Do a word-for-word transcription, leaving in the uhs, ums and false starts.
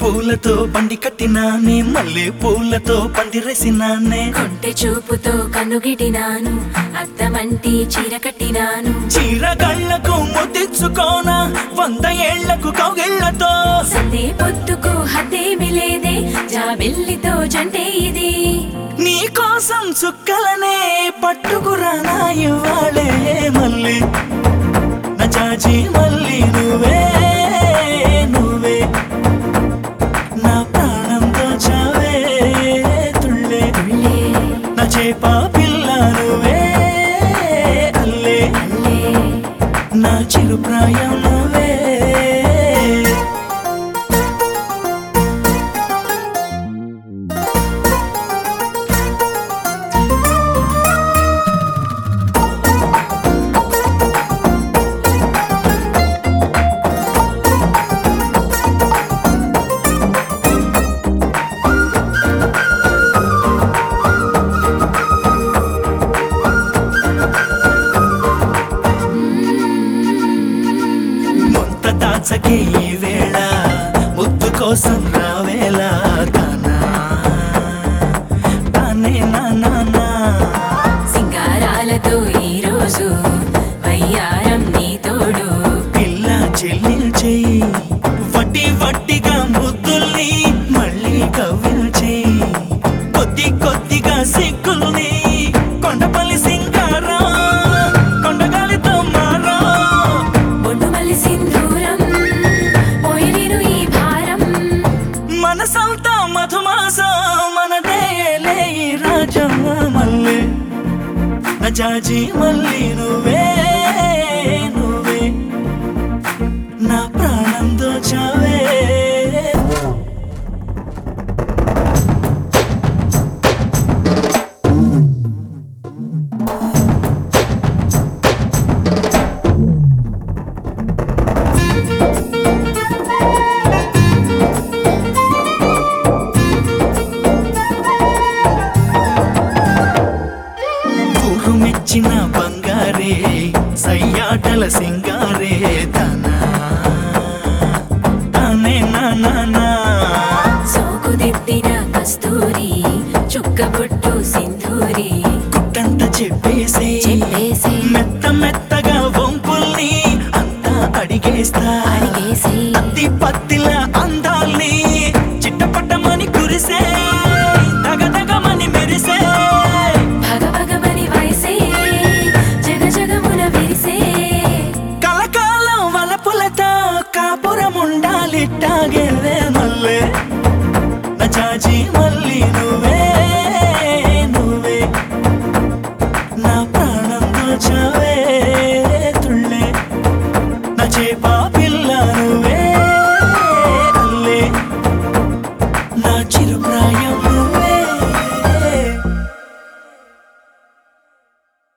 పూలతో బండి కట్టినానే, మల్లె పూలతో పందిరేసినానే. కొంటె చూపుతో కన్నుగిటినాను, అద్దమంటి చీర కట్టినాను. చీర గళ్ళకు ముద్దిచ్చుకోనా, వంద ఏళ్లకు కౌగిళ్లతో. సందే పొద్దుకు హద్దేమి లేదే, జాబిల్లితో జంటే ఇది. నీ కోసం చుక్కలనే పట్టుకురానా ఇవ్వాలే మళ్ళీ. నా జాజి మళ్ళీ నువ్వే నువ్వే, నా ప్రాణం దోచావే తుళ్ళే. నా చేప పిల్ల నువ్వే అల్లే, నా చిరు ప్రాయం నువ్వే. దాచకే ఈ వేళ, ముద్దు కోసం రావేలా. తానా తానే నా సింగారాలతో ఈ రోజు వయ్యారం నీ తోడు. పిల్ల చెల్లించే వడ్డీ వడ్డీగా ముద్దుల్ని మళ్ళీ కవ్విల్చే. కొద్ది కొద్దిగా సిగ్గుల్ని కొండపల్లి సింగారా, కొండగాలితో మారా. బొండుమల్లి సింధూరం పోయలేను ఈ భారం. మనసంతా మధుమాసం మనదేలే ఈ రాజం మల్లె. నా జాజి మళ్ళీ నువ్వే నువ్వే, నా ప్రాణం దోచావే. మెచ్చిన బంగారే సయ్యాటల సింగారే. తనా తానే నా సోకుదిద్దిన కస్తూరి, చుక్కబొట్టు సింధూరి. కుట్టంత చెప్పేసే చెప్పేసే మెత్త మెత్తగా వంపుల్ని అంతా అడిగేస్తా. అడిగేసి అత్తి పత్తిల అందాల్ని చిట్టపట్టమని కురిసే, దగదగమని మెరిసే. భగభగమని వయసే జగ జగమున విరిసే. కలకాలం వలపులతో కాపురం ఉండాలిట్టాగే మల్లె. నా జాజి మళ్ళీ నువ్వే నువ్వే, నా ప్రాణం దోచావే తుళ్ళే. నా చేప పిల్ల